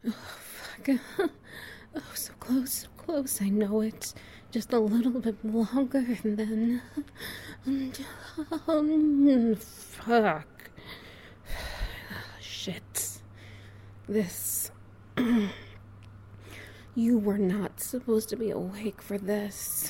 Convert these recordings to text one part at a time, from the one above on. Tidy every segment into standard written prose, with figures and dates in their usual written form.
Fuck. Oh, so close, so close. I know it. Just a little bit longer, and then. Fuck. Shit. This. You were not supposed to be awake for this.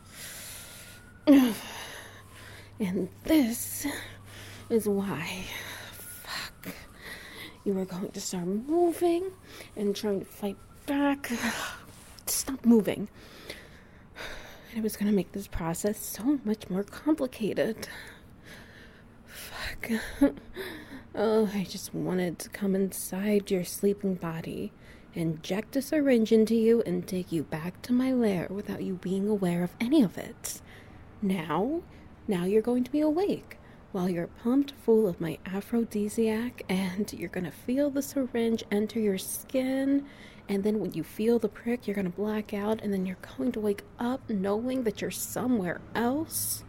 And this is why. Fuck. You were going to start moving and trying to fight back. Stop moving. And it was going to make this process so much more complicated. Fuck. Oh, I just wanted to come inside your sleeping body, inject a syringe into you, and take you back to my lair without you being aware of any of it. Now you're going to be awake while you're pumped full of my aphrodisiac, and you're going to feel the syringe enter your skin, and then when you feel the prick, you're going to black out, and then you're going to wake up knowing that you're somewhere else.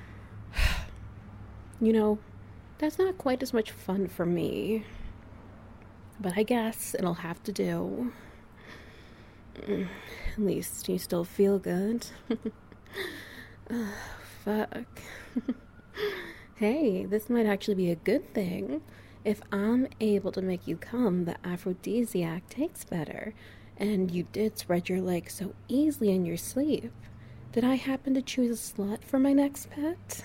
You know, that's not quite as much fun for me, but I guess it'll have to do. At least you still feel good. Fuck. Hey, this might actually be a good thing. If I'm able to make you come, the aphrodisiac takes better. And you did spread your legs so easily in your sleep. Did I happen to choose a slut for my next pet?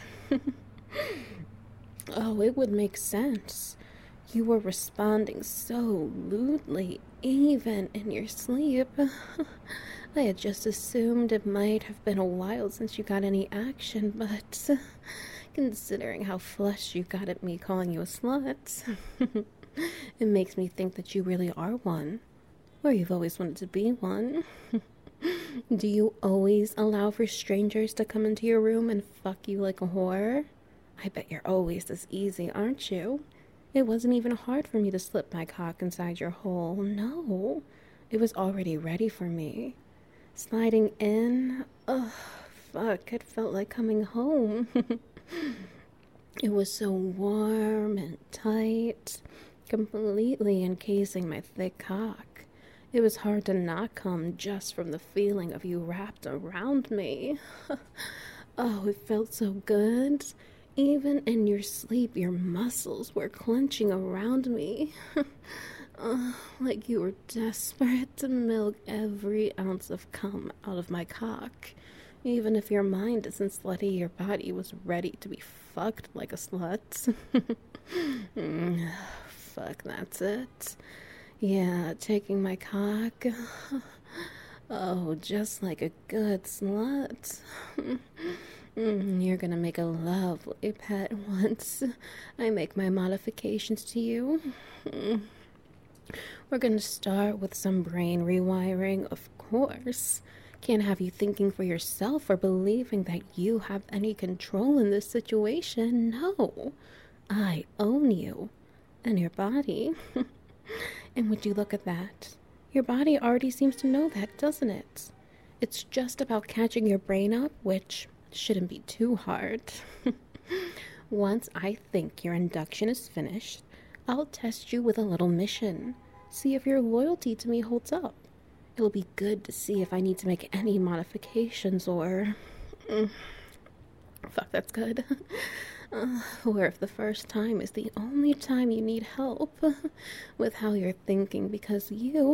Oh, it would make sense. You were responding so lewdly, even in your sleep. I had just assumed it might have been a while since you got any action, but considering how flushed you got at me calling you a slut, it makes me think that you really are one. Or you've always wanted to be one. Do you always allow for strangers to come into your room and fuck you like a whore? I bet you're always this easy, aren't you? It wasn't even hard for me to slip my cock inside your hole. No, it was already ready for me. Sliding in, ugh, fuck, it felt like coming home. It was so warm and tight, completely encasing my thick cock. It was hard to not come just from the feeling of you wrapped around me. Oh, it felt so good. Even in your sleep, your muscles were clenching around me. Like you were desperate to milk every ounce of cum out of my cock. Even if your mind isn't slutty, your body was ready to be fucked like a slut. Fuck, that's it. Yeah, taking my cock. Oh, just like a good slut. You're gonna make a lovely pet once I make my modifications to you. We're gonna start with some brain rewiring, of course. Can't have you thinking for yourself or believing that you have any control in this situation. No, I own you and your body. And would you look at that? Your body already seems to know that, doesn't it? It's just about catching your brain up, which shouldn't be too hard. Once I think your induction is finished, I'll test you with a little mission. See if your loyalty to me holds up. It'll be good to see if I need to make any modifications or... Fuck, that's good. Or if the first time is the only time you need help with how you're thinking, because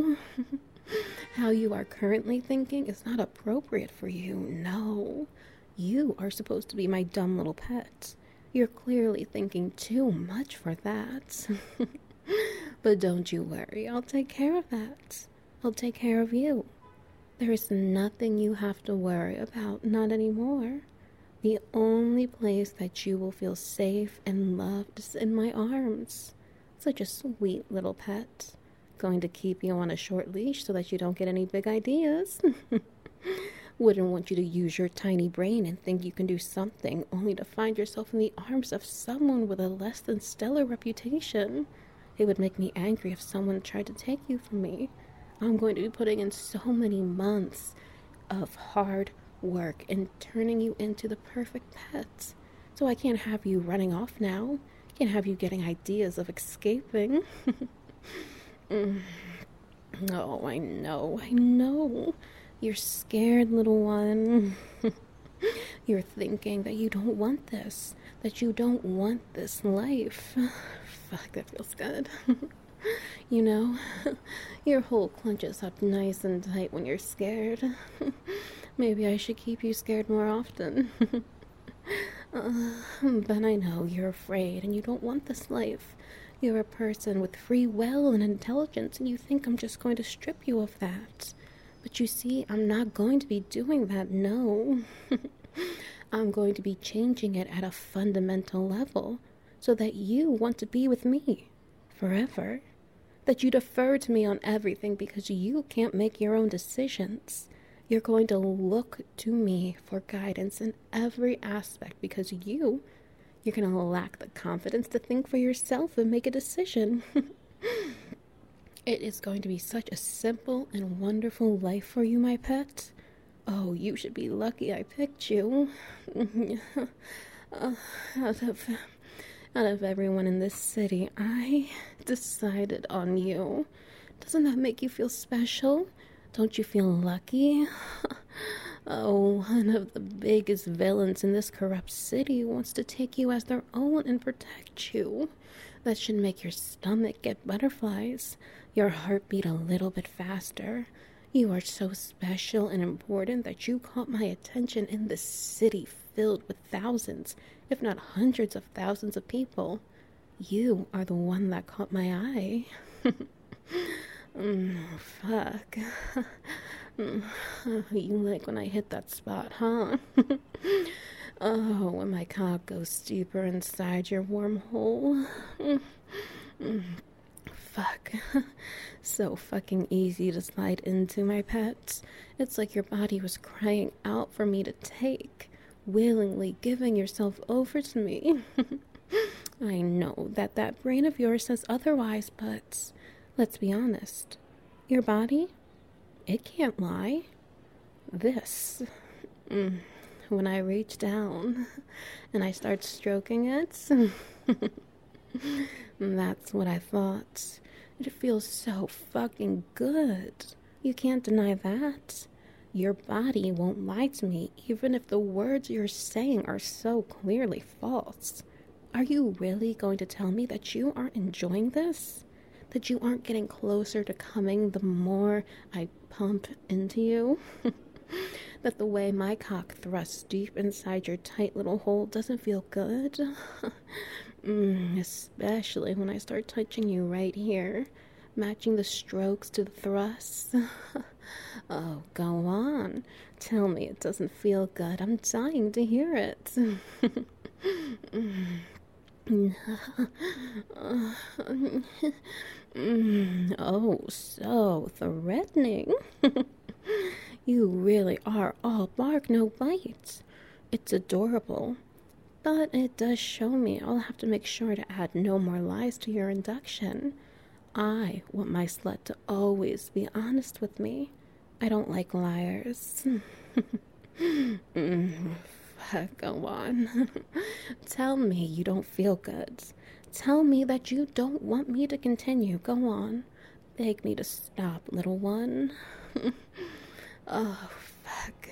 how you are currently thinking is not appropriate for you. No, you are supposed to be my dumb little pet. You're clearly thinking too much for that. But don't you worry, I'll take care of that. I'll take care of you. There is nothing you have to worry about, not anymore. The only place that you will feel safe and loved is in my arms. Such a sweet little pet. Going to keep you on a short leash so that you don't get any big ideas. Wouldn't want you to use your tiny brain and think you can do something only to find yourself in the arms of someone with a less than stellar reputation. It would make me angry if someone tried to take you from me. I'm going to be putting in so many months of hard work in turning you into the perfect pet. So I can't have you running off now. Can't have you getting ideas of escaping. Oh, I know, I know. You're scared, little one. You're thinking that you don't want this, that you don't want this life. Fuck, that feels good. You know, your hole clenches up nice and tight when you're scared. Maybe I should keep you scared more often. But I know you're afraid and you don't want this life. You're a person with free will and intelligence, and you think I'm just going to strip you of that. But you see, I'm not going to be doing that, no. I'm going to be changing it at a fundamental level so that you want to be with me forever. That you defer to me on everything because you can't make your own decisions. You're going to look to me for guidance in every aspect because you're going to lack the confidence to think for yourself and make a decision. It is going to be such a simple and wonderful life for you, my pet. Oh, you should be lucky I picked you. uh, out of out of everyone in this city, I decided on you. Doesn't that make you feel special? Don't you feel lucky? Oh, one of the biggest villains in this corrupt city wants to take you as their own and protect you. That should make your stomach get butterflies, your heart beat a little bit faster. You are so special and important that you caught my attention in this city filled with thousands, if not hundreds of thousands of people. You are the one that caught my eye. Fuck. You like when I hit that spot, huh? Oh, when my cock goes deeper inside your wormhole. Fuck. So fucking easy to slide into, my pets. It's like your body was crying out for me to take, willingly giving yourself over to me. I know that brain of yours says otherwise, but let's be honest. Your body, it can't lie. This. When I reach down and I start stroking it, that's what I thought. It feels so fucking good. You can't deny that. Your body won't lie to me, even if the words you're saying are so clearly false. Are you really going to tell me that you aren't enjoying this? That you aren't getting closer to coming the more I pump into you? That the way my cock thrusts deep inside your tight little hole doesn't feel good? Especially when I start touching you right here, matching the strokes to the thrusts. Oh, go on. Tell me it doesn't feel good. I'm dying to hear it. Oh, so threatening. You really are all bark, no bite. It's adorable. But it does show me I'll have to make sure to add no more lies to your induction. I want my slut to always be honest with me. I don't like liars. Go on. Tell me you don't feel good. Tell me that you don't want me to continue. Go on. Beg me to stop, little one. Oh, fuck.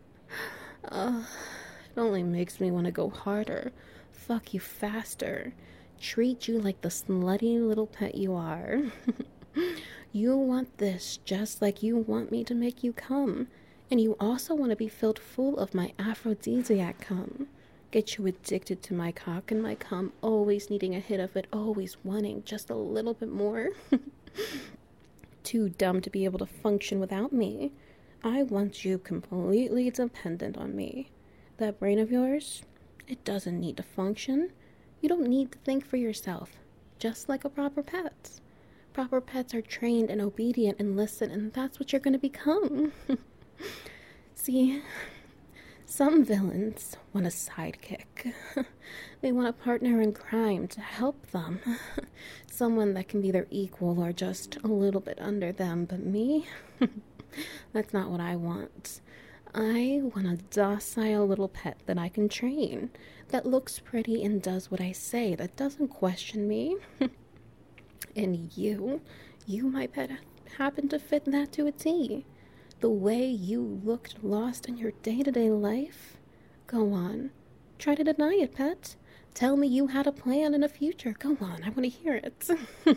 It only makes me want to go harder. Fuck you faster. Treat you like the slutty little pet you are. You want this just like you want me to make you come. And you also want to be filled full of my aphrodisiac cum. Get you addicted to my cock and my cum, always needing a hit of it, always wanting just a little bit more. Too dumb to be able to function without me. I want you completely dependent on me. That brain of yours, it doesn't need to function. You don't need to think for yourself, just like a proper pet. Proper pets are trained and obedient and listen, and that's what you're going to become. See, some villains want a sidekick. They want a partner in crime to help them. Someone that can be their equal or just a little bit under them, but me? That's not what I want. I want a docile little pet that I can train, that looks pretty and does what I say, that doesn't question me. And you, my pet, happen to fit that to a T. The way you looked lost in your day-to-day life. Go on. Try to deny it, pet. Tell me you had a plan in the future. Go on, I want to hear it.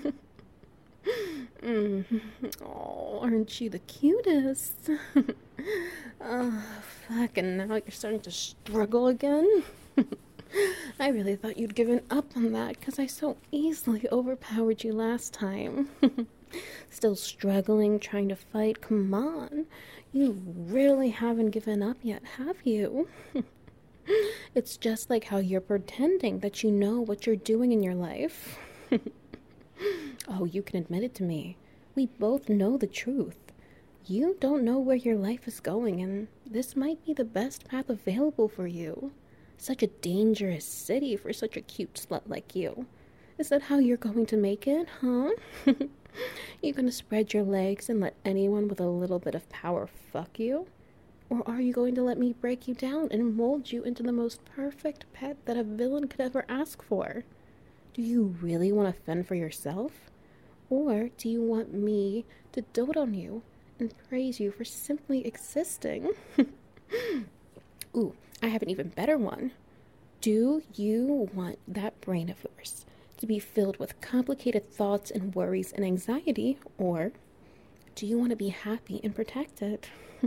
Oh, aren't you the cutest? Oh, fuck, and now you're starting to struggle again? I really thought you'd given up on that because I so easily overpowered you last time. Still struggling, trying to fight? Come on. You really haven't given up yet, have you? It's just like how you're pretending that you know what you're doing in your life. Oh, you can admit it to me. We both know the truth. You don't know where your life is going, and this might be the best path available for you. Such a dangerous city for such a cute slut like you. Is that how you're going to make it, huh? You gonna spread your legs and let anyone with a little bit of power fuck you? Or are you going to let me break you down and mold you into the most perfect pet that a villain could ever ask for? Do you really want to fend for yourself? Or do you want me to dote on you and praise you for simply existing? Ooh, I have an even better one. Do you want that brain of yours to be filled with complicated thoughts and worries and anxiety, or do you want to be happy and protected?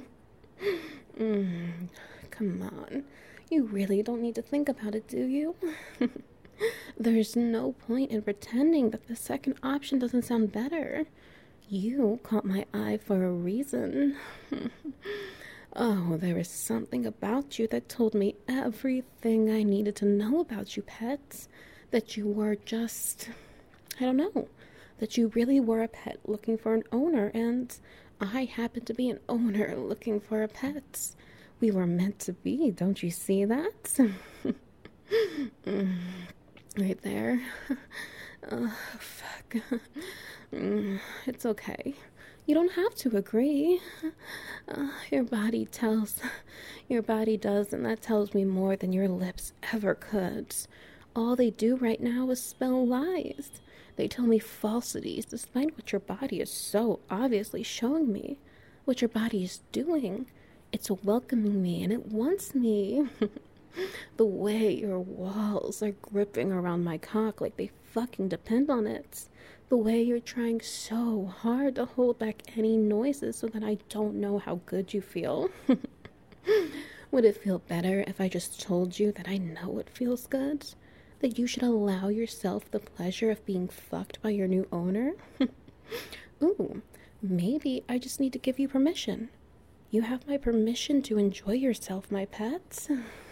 Come on. You really don't need to think about it, do you? There's no point in pretending that the second option doesn't sound better. You caught my eye for a reason. Oh, there is something about you that told me everything I needed to know about you, pets. That you were just, I don't know, that you really were a pet looking for an owner, and I happen to be an owner looking for a pet. We were meant to be, don't you see that? Right there. Oh, fuck. It's okay. You don't have to agree. Your body does, and that tells me more than your lips ever could. All they do right now is spell lies. They tell me falsities, despite what your body is so obviously showing me. What your body is doing. It's welcoming me, and it wants me. The way your walls are gripping around my cock like they fucking depend on it. The way you're trying so hard to hold back any noises so that I don't know how good you feel. Would it feel better if I just told you that I know it feels good? That you should allow yourself the pleasure of being fucked by your new owner? Ooh, maybe I just need to give you permission. You have my permission to enjoy yourself, my pets.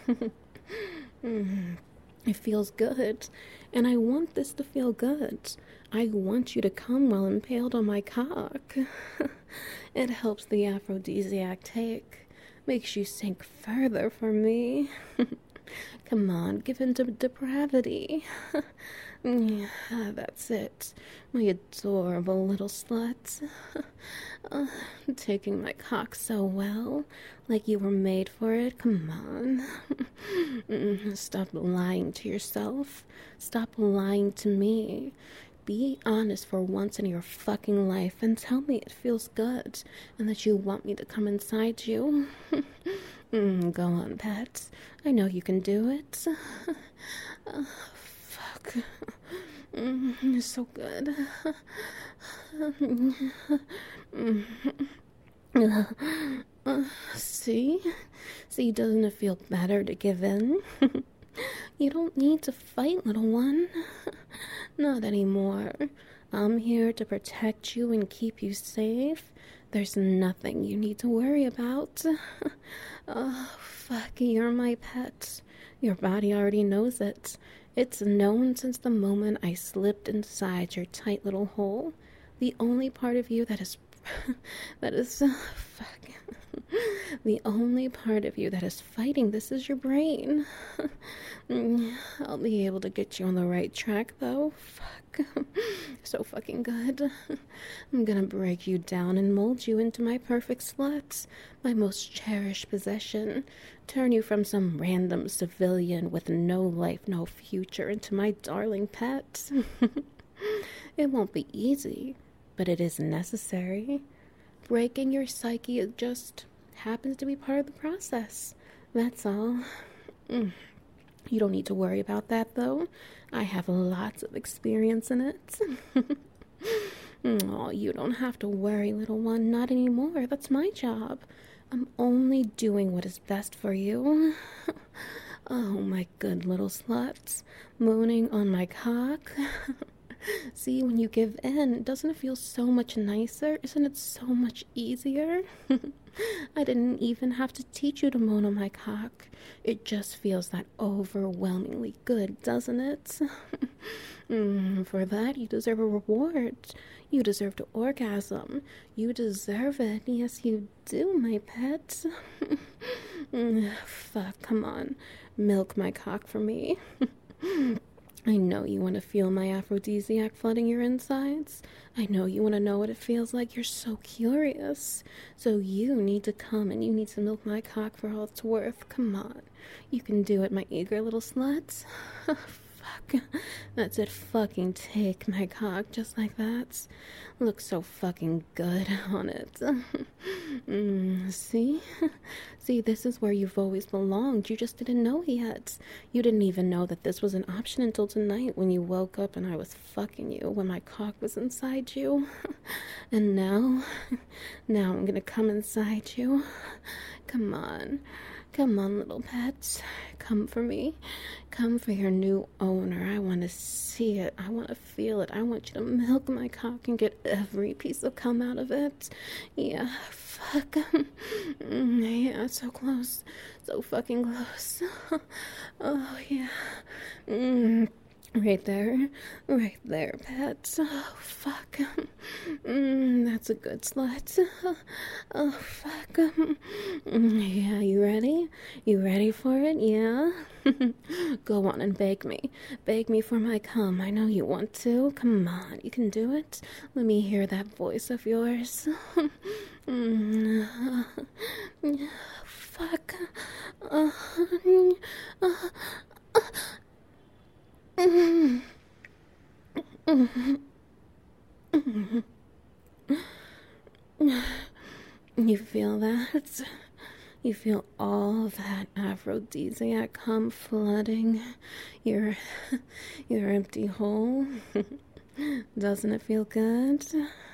It feels good, and I want this to feel good. I want you to come while impaled on my cock. It helps the aphrodisiac take, makes you sink further for me. Come on, give in to depravity. Yeah, that's it, my adorable little slut. Taking my cock so well, like you were made for it. Come on. Stop lying to yourself. Stop lying to me. Be honest for once in your fucking life and tell me it feels good and that you want me to come inside you. Go on, pet. I know you can do it. Fuck. It's so good. See? See, doesn't it feel better to give in? You don't need to fight, little one. Not anymore. I'm here to protect you and keep you safe. There's nothing you need to worry about. Oh, fuck, you're my pet. Your body already knows it. It's known since the moment I slipped inside your tight little hole. The only part of you that is the only part of you that is fighting this is your brain. I'll be able to get you on the right track, though. Fuck. So fucking good. I'm gonna break you down and mold you into my perfect slut, my most cherished possession. Turn you from some random civilian with no life, no future into my darling pet. It won't be easy. but it is necessary. Breaking your psyche it just happens to be part of the process. That's all. You don't need to worry about that, though. I have lots of experience in it. Oh, you don't have to worry, little one. Not anymore. That's my job. I'm only doing what is best for you. Oh, my good little sluts. Mooning on my cock. See, when you give in, doesn't it feel so much nicer? Isn't it so much easier? I didn't even have to teach you to moan on my cock. It just feels that overwhelmingly good, doesn't it? For that, you deserve a reward. You deserve to orgasm. You deserve it. Yes, you do, my pet. Fuck, come on. Milk my cock for me. I know you want to feel my aphrodisiac flooding your insides. I know you want to know what it feels like. You're so curious. So you need to come and you need to milk my cock for all it's worth. Come on. You can do it, my eager little slut. Fuck. That's it. Fucking take my cock just like that. Looks so fucking good on it. See? See, this is where you've always belonged. You just didn't know yet. You didn't even know that this was an option until tonight when you woke up and I was fucking you when my cock was inside you. And now I'm gonna come inside you. Come on. Come on, little pets. Come for me. Come for your new owner. I want to see it. I want to feel it. I want you to milk my cock and get every piece of cum out of it. Yeah, fuck. Yeah, so close. So fucking close. Oh, yeah. Right there, pets. Oh, fuck. That's a good slut. Oh, fuck. Yeah, you ready? You ready for it? Yeah? Go on and beg me. Beg me for my cum. I know you want to. Come on, you can do it. Let me hear that voice of yours. Fuck. You feel that? You feel all that aphrodisiac cum flooding your empty hole? Doesn't it feel good?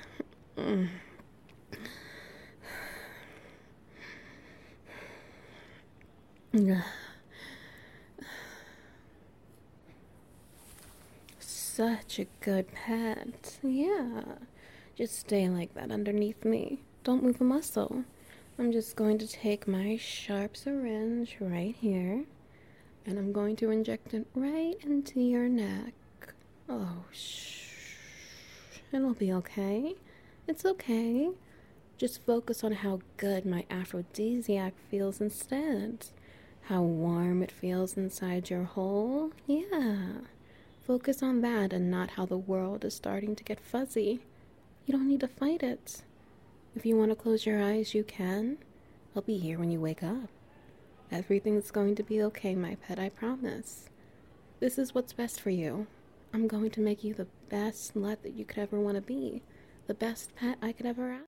Such a good pet. Yeah. Just stay like that underneath me. Don't move a muscle. I'm just going to take my sharp syringe right here, and I'm going to inject it right into your neck. Oh, shh. It'll be okay. It's okay. Just focus on how good my aphrodisiac feels instead. How warm it feels inside your hole. Yeah. Focus on that and not how the world is starting to get fuzzy. You don't need to fight it. If you want to close your eyes, you can. I'll be here when you wake up. Everything's going to be okay, my pet, I promise. This is what's best for you. I'm going to make you the best slut that you could ever want to be. The best pet I could ever ask.